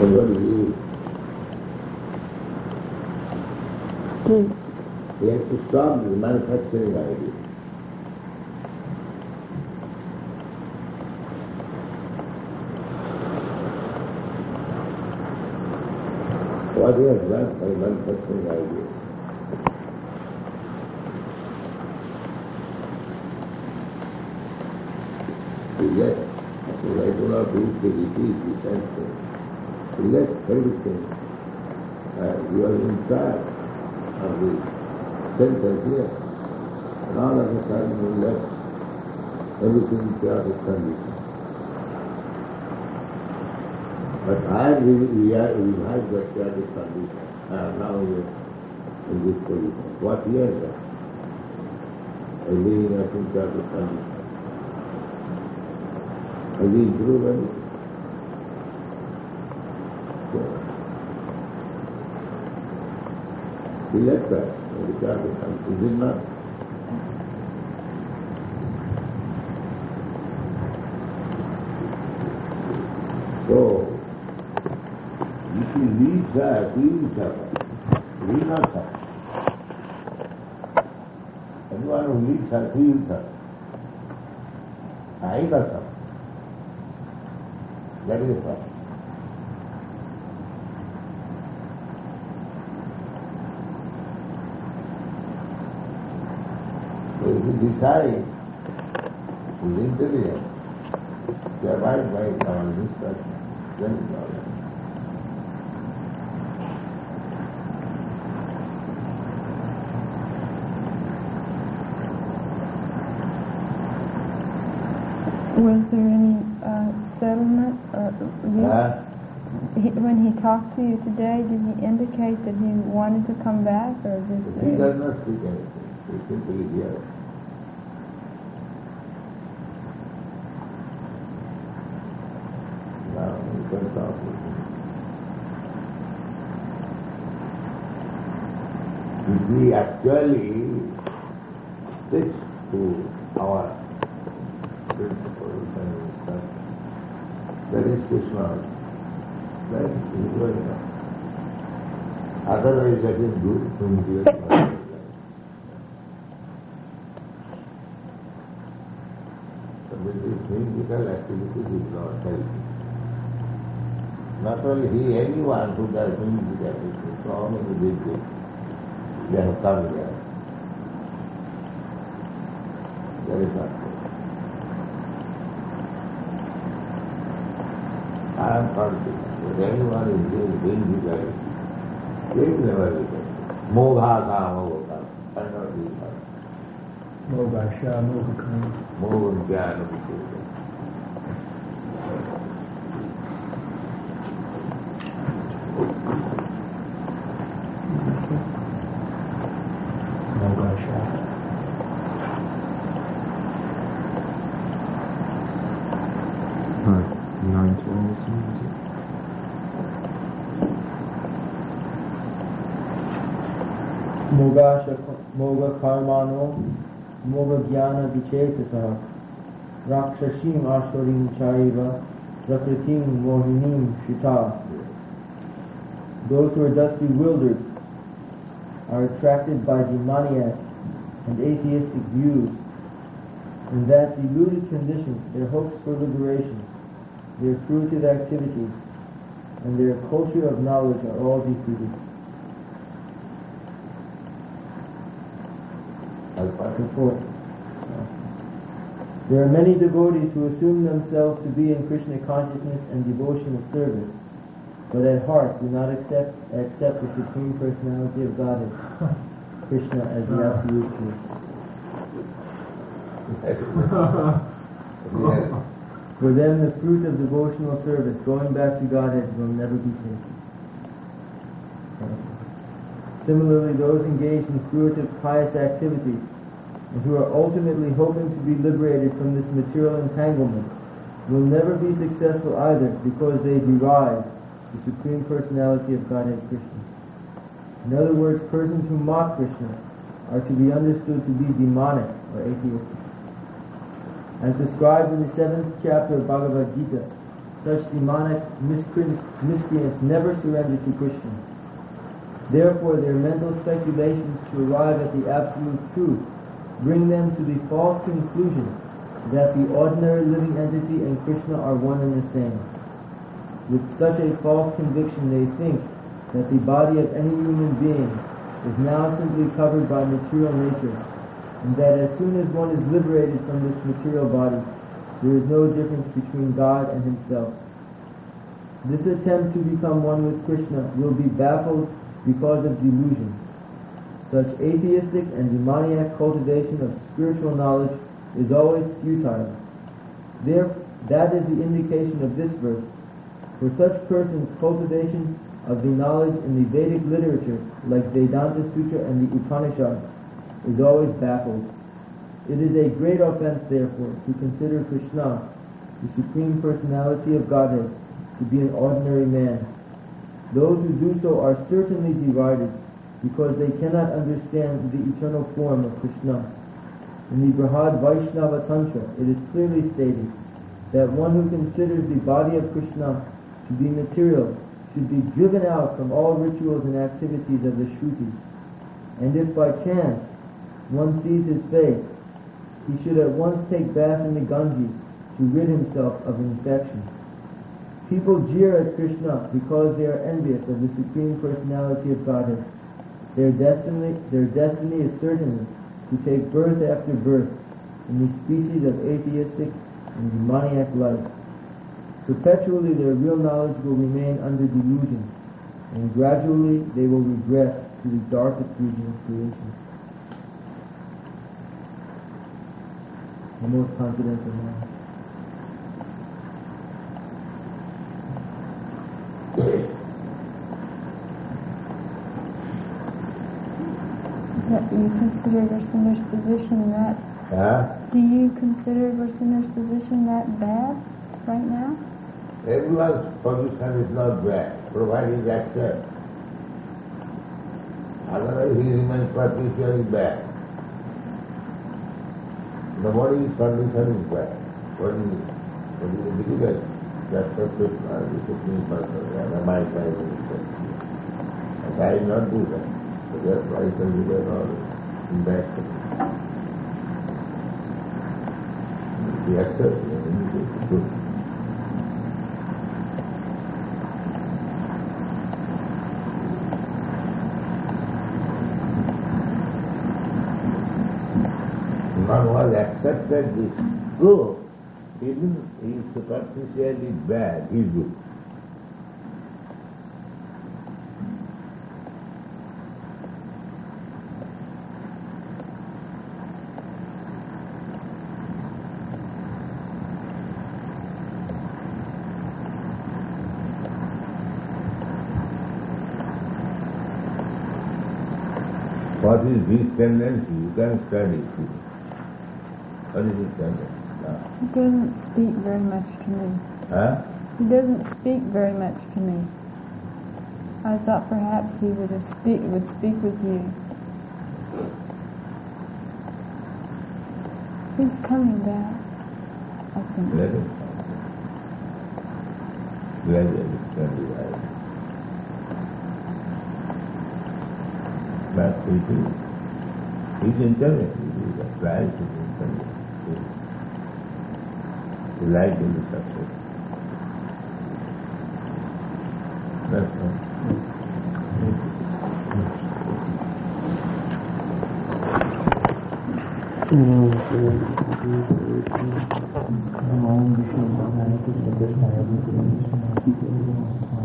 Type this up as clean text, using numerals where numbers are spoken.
somebody he has to stop the manufacturing idea. What he has done by manufacturing idea. He left. I do not reach the disease, he said so. He left everything. You are in charge of the center here. And all of a sudden you left everything in chaotic condition. But I have revived that chaotic condition. Now you are in this position. What he has done? Leaving us in chaotic condition. Has he improved anything? He left that in the chaotic condition. He did not. So, if he leaves us, he will suffer. He will not suffer. Anyone who leaves us, he will suffer. I will not suffer. That is the problem. So if you decide, who is intelligent, to abide by our instruction, then it's all right. Was there any settlement? When he talked to you today, did he indicate that he wanted to come back, or just? He does not speak anything. He simply hears. Now we can talk with him. If we actually stick to our principles and stuff, that is Krishna. Then he is going on. Otherwise that is good from here. So with these physical activities is not helping. Not only he, anyone who does physical activities, so many big things, they have come here. That is not good. I am confident that anyone is doing physical, they will never be good. Mogha ka, cannot be done. Mogha sha, mogha kama. Mogha jnana vicheda. Mogha sha. Alright, 9:12. Moga karmano, moga jnana vichetasaha, rakshashim aswarim chaiva, prakritim mohinim shita. Those who are thus bewildered are attracted by demoniac and atheistic views. In that deluded condition, their hopes for liberation, their fruitive activities, and their culture of knowledge are all defeated. There are many devotees who assume themselves to be in Krishna consciousness and devotional service, but at heart do not accept the Supreme Personality of Godhead, Krishna, as the Absolute Truth. For them, the fruit of devotional service, going back to Godhead, will never be tasted. Similarly, those engaged in fruitive pious activities and who are ultimately hoping to be liberated from this material entanglement will never be successful either, because they derive the Supreme Personality of Godhead Krishna. In other words, persons who mock Krishna are to be understood to be demonic or atheistic. As described in the 7th chapter of Bhagavad Gita, such demonic miscreants never surrender to Krishna. Therefore, their mental speculations to arrive at the absolute truth bring them to the false conclusion that the ordinary living entity and Krishna are one and the same. With such a false conviction, they think that the body of any human being is now simply covered by material nature, and that as soon as one is liberated from this material body, there is no difference between God and himself. This attempt to become one with Krishna will be baffled because of delusion. Such atheistic and demoniac cultivation of spiritual knowledge is always futile. That is the indication of this verse. For such persons, cultivation of the knowledge in the Vedic literature, like Vedanta Sutra and the Upanishads, is always baffled. It is a great offense, therefore, to consider Krishna, the Supreme Personality of Godhead, to be an ordinary man. Those who do so are certainly derided, because they cannot understand the eternal form of Krishna. In the Brihad Vaishnava Tantra, it is clearly stated that one who considers the body of Krishna to be material should be driven out from all rituals and activities of the Shruti. And if by chance one sees his face, he should at once take bath in the Ganges to rid himself of infection. People jeer at Krishna because they are envious of the Supreme Personality of Godhead. Their destiny is certainly to take birth after birth in the species of atheistic and demoniac life. Perpetually their real knowledge will remain under delusion, and gradually they will regress to the darkest region of creation. The most confidential man. Do you consider Varsinder's position that? Do you consider Varsinder's position that bad right now? Everyone's position is not bad, provided he accepts. Otherwise he remains perpetually bad. Nobody's condition is bad. What is it difficult? That's a Krishna, the Supreme Personality, and my time is and I will not do that. So that's why I tell you that all in bad condition. He accepts it, and it's good. One who has accepted this truth, even he is superficially bad, he is good. What is this tendency? You can study it. What is his tendency? He doesn't speak very much to me. He doesn't speak very much to me. I thought perhaps he would speak with you. He's coming back, I think. Let him come. Gradually, slowly. But he's intelligent. He applies to his intelligence. He likes to be successful. That's all. Om Vishnu Bhagavate Krishna